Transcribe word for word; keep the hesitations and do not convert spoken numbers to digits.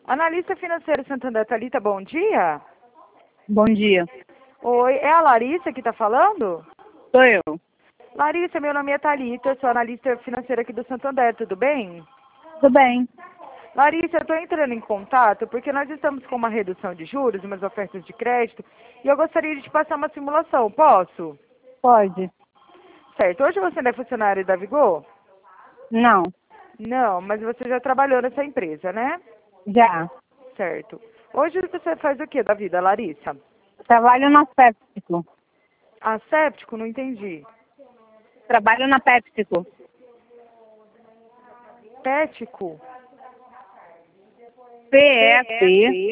Analista financeiro Santander, Thalita, bom dia. Bom dia. Oi, é a Larissa que está falando? Sou eu. Larissa, meu nome é Thalita, sou analista financeira aqui do Santander, tudo bem? Tudo bem. Larissa, eu estou entrando em contato porque nós estamos com uma redução de juros, umas ofertas de crédito, e eu gostaria de te passar uma simulação, posso? Pode. Certo, hoje você não é funcionário da Vigor? Não. Não, mas você já trabalhou nessa empresa, né? Já. Certo. Hoje você faz o que da vida, Larissa? Trabalho na PepsiCo. Asséptico? Não entendi. Trabalho na PepsiCo. Pético? P E P